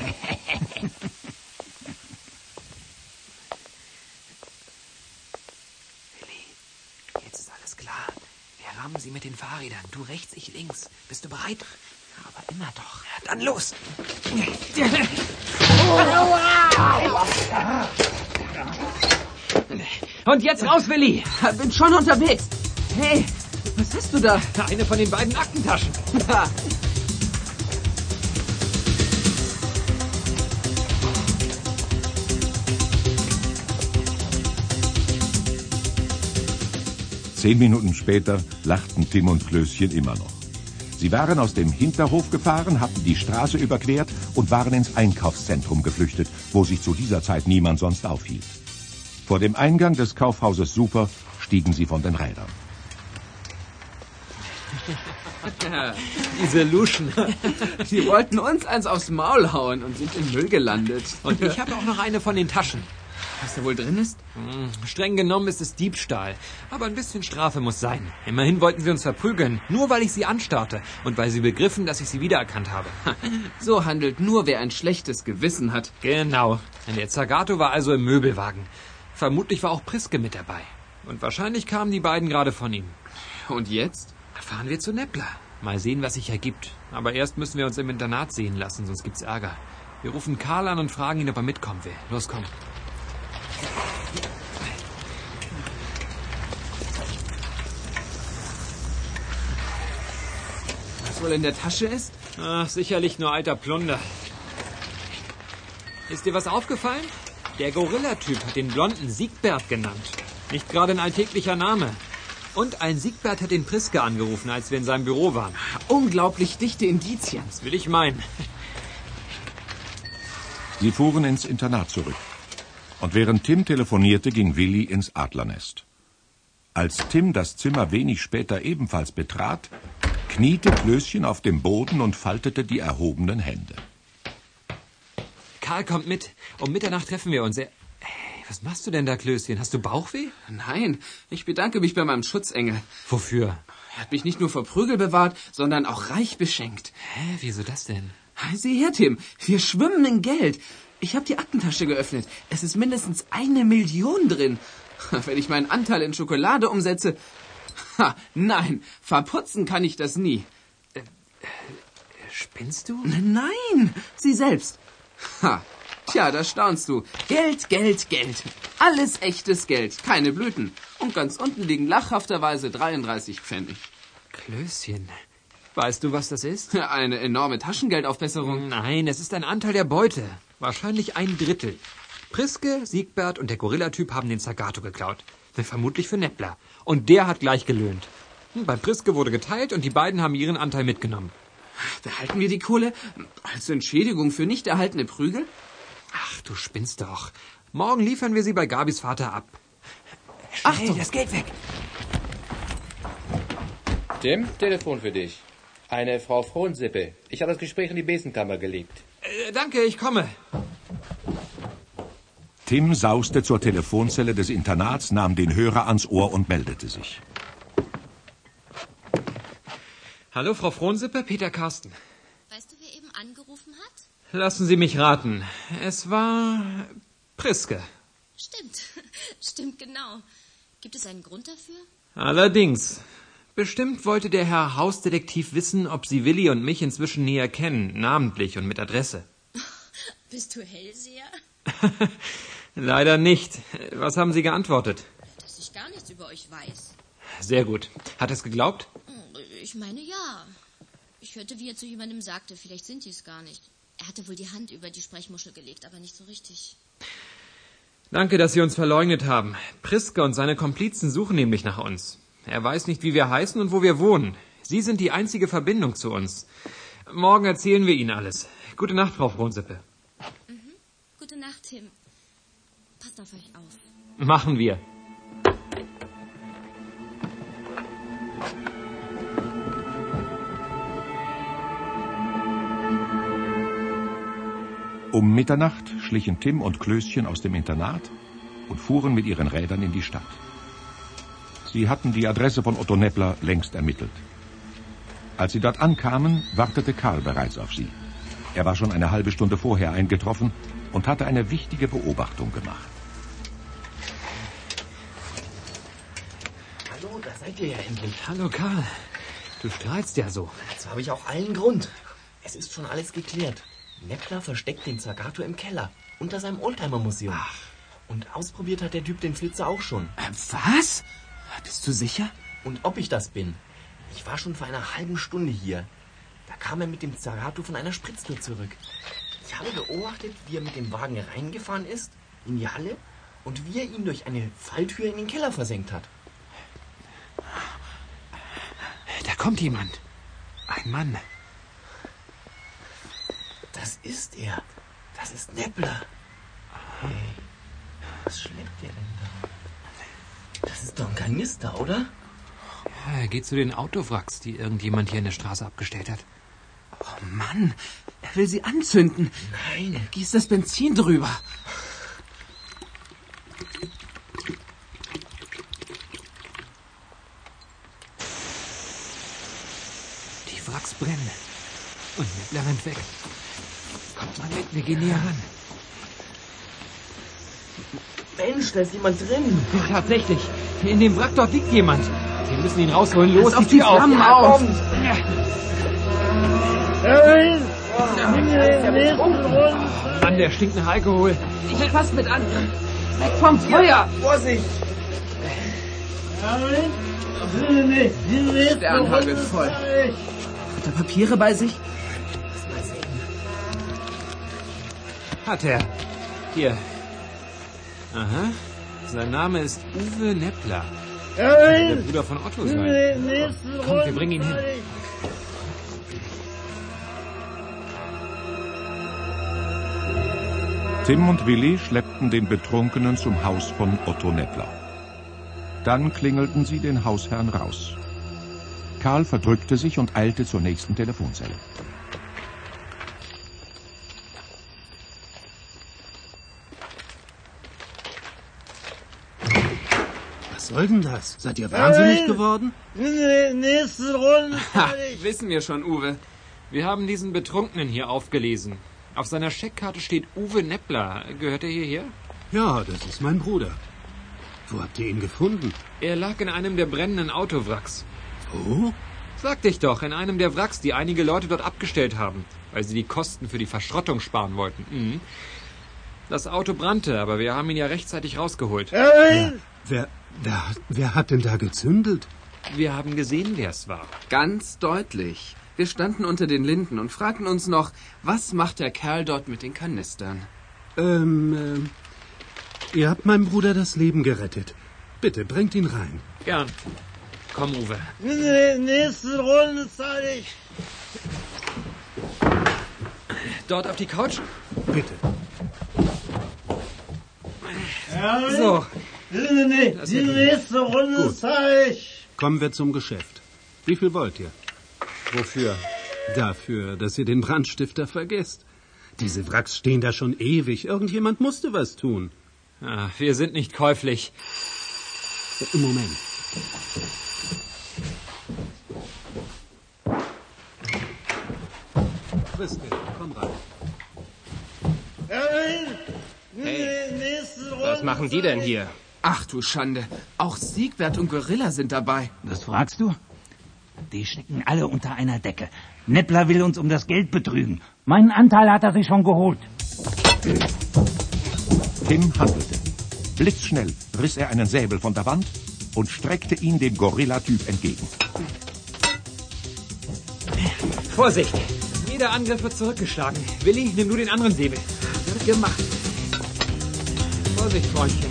Willi, jetzt ist alles klar. Wir rammen sie mit den Fahrrädern. Du rechts, ich links. Bist du bereit? Aber immer doch. Ja, dann los. Und jetzt raus, Willi. Bin schon unterwegs. Hey, was hast du da? Eine von den beiden Aktentaschen. Ja. Zehn Minuten später lachten Tim und Klößchen immer noch. Sie waren aus dem Hinterhof gefahren, hatten die Straße überquert und waren ins Einkaufszentrum geflüchtet, wo sich zu dieser Zeit niemand sonst aufhielt. Vor dem Eingang des Kaufhauses Super stiegen sie von den Rädern. Diese Luschen. Sie wollten uns eins aufs Maul hauen und sind im Müll gelandet. Und ich habe auch noch eine von den Taschen. Was da wohl drin ist? Streng genommen ist es Diebstahl. Aber ein bisschen Strafe muss sein. Immerhin wollten sie uns verprügeln, nur weil ich sie anstarrte und weil sie begriffen, dass ich sie wiedererkannt habe. So handelt nur, wer ein schlechtes Gewissen hat. Genau. Der Zagato war also im Möbelwagen. Vermutlich war auch Priske mit dabei. Und wahrscheinlich kamen die beiden gerade von ihm. Und jetzt? Fahren wir zu Neppler. Mal sehen, was sich ergibt. Aber erst müssen wir uns im Internat sehen lassen, sonst gibt's Ärger. Wir rufen Karl an und fragen ihn, ob er mitkommen will. Los, komm. Was wohl in der Tasche ist? Ach, sicherlich nur alter Plunder. Ist dir was aufgefallen? Der Gorilla-Typ hat den Blonden Siegbert genannt. Nicht gerade ein alltäglicher Name. Und ein Siegbert hat den Priske angerufen, als wir in seinem Büro waren. Unglaublich dichte Indizien. Das will ich meinen. Sie fuhren ins Internat zurück. Und während Tim telefonierte, ging Willi ins Adlernest. Als Tim das Zimmer wenig später ebenfalls betrat, kniete Klößchen auf dem Boden und faltete die erhobenen Hände. Karl kommt mit. Um Mitternacht treffen wir uns. Hey, was machst du denn da, Klößchen? Hast du Bauchweh? Nein, ich bedanke mich bei meinem Schutzengel. Wofür? Er hat mich nicht nur vor Prügel bewahrt, sondern auch reich beschenkt. Hä, wieso das denn? Sieh her, Tim, wir schwimmen in Geld. Ich habe die Aktentasche geöffnet. Es ist mindestens 1 Million drin. Wenn ich meinen Anteil in Schokolade umsetze... nein, verputzen kann ich das nie. Spinnst du? Nein, sie selbst. Ha. Tja, da staunst du. Geld, Geld, Geld. Alles echtes Geld, keine Blüten. Und ganz unten liegen lachhafterweise 33 Pfennig. Klößchen, weißt du, was das ist? Eine enorme Taschengeldaufbesserung. Nein, es ist ein Anteil der Beute. Wahrscheinlich 1/3. Priske, Siegbert und der Gorillatyp haben den Zagato geklaut. Vermutlich für Neppler. Und der hat gleich gelöhnt. Bei Priske wurde geteilt und die beiden haben ihren Anteil mitgenommen. Behalten wir die Kohle als Entschädigung für nicht erhaltene Prügel? Ach, du spinnst doch. Morgen liefern wir sie bei Gabis Vater ab. Schnell, Achtung, das Geld weg. Tim, Telefon für dich. Eine Frau Frohnsippe. Ich habe das Gespräch in die Besenkammer gelegt. Danke, ich komme. Tim sauste zur Telefonzelle des Internats, nahm den Hörer ans Ohr und meldete sich. Hallo, Frau Frohnsippe, Peter Carsten. Weißt du, wer eben angerufen hat? Lassen Sie mich raten. Es war Priske. Stimmt. Stimmt, genau. Gibt es einen Grund dafür? Allerdings. Bestimmt wollte der Herr Hausdetektiv wissen, ob Sie Willi und mich inzwischen näher kennen, namentlich und mit Adresse. Bist du Hellseher? Leider nicht. Was haben Sie geantwortet? Dass ich gar nichts über euch weiß. Sehr gut. Hat er es geglaubt? Ich meine, ja. Ich hörte, wie er zu jemandem sagte, vielleicht sind die es gar nicht. Er hatte wohl die Hand über die Sprechmuschel gelegt, aber nicht so richtig. Danke, dass Sie uns verleugnet haben. Priske und seine Komplizen suchen nämlich nach uns. Er weiß nicht, wie wir heißen und wo wir wohnen. Sie sind die einzige Verbindung zu uns. Morgen erzählen wir Ihnen alles. Gute Nacht, Frau Frohnsippe. Gute Nacht, Tim. Passt auf euch auf. Machen wir. Um Mitternacht schlichen Tim und Klößchen aus dem Internat und fuhren mit ihren Rädern in die Stadt. Sie hatten die Adresse von Otto Neppler längst ermittelt. Als sie dort ankamen, wartete Karl bereits auf sie. Er war schon eine halbe Stunde vorher eingetroffen und hatte eine wichtige Beobachtung gemacht. Hallo, da seid ihr ja endlich. Hallo Karl, du strahlst ja so. Dazu habe ich auch allen Grund. Es ist schon alles geklärt. Neppler versteckt den Zagato im Keller, unter seinem Oldtimer-Museum. Und ausprobiert hat der Typ den Flitzer auch schon. Was? Bist du sicher? Und ob ich das bin? Ich war schon vor einer halben Stunde hier. Da kam er mit dem Zagato von einer Spritztour zurück. Ich habe beobachtet, wie er mit dem Wagen reingefahren ist, in die Halle, und wie er ihn durch eine Falltür in den Keller versenkt hat. Da kommt jemand. Ein Mann. Das ist er. Das ist Neppler. Hey, was schleppt der denn da? Das ist doch ein Kanister, oder? Ja, er geht zu den Autowracks, die irgendjemand hier in der Straße abgestellt hat. Oh Mann, er will sie anzünden. Nein. Gießt das Benzin drüber. Die Wracks brennen. Und Neppler rennt weg. Kommt mal mit, wir gehen näher ran. Mensch, da ist jemand drin. Ja, tatsächlich. In dem Wrack dort liegt jemand. Wir müssen ihn rausholen. Los, auf die Flammen auf. Mann, der stinkt nach Alkohol. Ich fass mit an. Weg vom Feuer. Vorsicht. Sternhagel voll. Hat er Papiere bei sich? Hat er. Hier. Aha. Sein Name ist Uwe Neppler. Der Bruder von Otto sein. Komm, wir bringen ihn hin. Tim und Willi schleppten den Betrunkenen zum Haus von Otto Neppler. Dann klingelten sie den Hausherrn raus. Karl verdrückte sich und eilte zur nächsten Telefonzelle. Was soll denn das? Seid ihr wahnsinnig geworden? Nächste Runde. Ha, wissen wir schon, Uwe. Wir haben diesen Betrunkenen hier aufgelesen. Auf seiner Scheckkarte steht Uwe Neppler. Gehört er hierher? Ja, das ist mein Bruder. Wo habt ihr ihn gefunden? Er lag in einem der brennenden Autowracks. Wo? Sagte ich doch, in einem der Wracks, die einige Leute dort abgestellt haben, weil sie die Kosten für die Verschrottung sparen wollten. Mhm. Das Auto brannte, aber wir haben ihn ja rechtzeitig rausgeholt. Wer hat denn da gezündelt? Wir haben gesehen, wer es war. Ganz deutlich. Wir standen unter den Linden und fragten uns noch, was macht der Kerl dort mit den Kanistern? Ihr habt meinem Bruder das Leben gerettet. Bitte, bringt ihn rein. Gern. Komm, Uwe. Nächste Runde zahle ich. Dort auf die Couch? Bitte. So. Die nächste Runde zahle ich. Kommen wir zum Geschäft. Wie viel wollt ihr? Wofür? Dafür, dass ihr den Brandstifter vergesst. Diese Wracks stehen da schon ewig. Irgendjemand musste was tun. Ah, wir sind nicht käuflich. Moment. Christel, komm rein. Hey, was machen die denn hier? Ach du Schande, auch Siegbert und Gorilla sind dabei. Das fragst du? Die stecken alle unter einer Decke. Neppler will uns um das Geld betrügen. Meinen Anteil hat er sich schon geholt. Tim handelte. Blitzschnell riss er einen Säbel von der Wand und streckte ihn dem Gorilla-Typ entgegen. Vorsicht! Jeder Angriff wird zurückgeschlagen. Willi, nimm du den anderen Säbel. Wird gemacht. Vorsicht, Freundchen.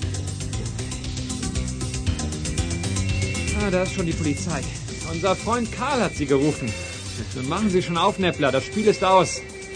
Ah, da ist schon die Polizei. Unser Freund Karl hat sie gerufen. Machen Sie schon auf, Neppler. Das Spiel ist aus.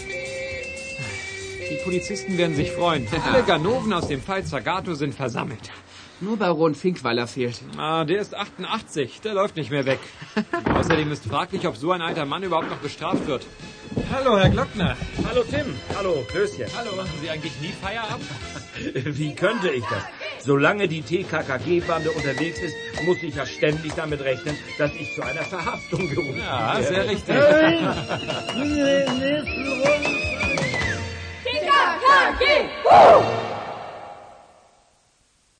Die Polizisten werden sich freuen. Alle Ganoven aus dem Fall Zagato sind versammelt. Nur Baron Finkweiler fehlt. Ah, der ist 88. Der läuft nicht mehr weg. Außerdem ist fraglich, ob so ein alter Mann überhaupt noch bestraft wird. Hallo, Herr Glockner. Hallo, Tim. Hallo, Klößchen. Hallo, machen Sie eigentlich nie Feierabend? Wie könnte ich das? Solange die TKKG-Bande unterwegs ist, muss ich ja ständig damit rechnen, dass ich zu einer Verhaftung gerufen werde. Ja, sehr richtig. Nächste Runde. TKKG!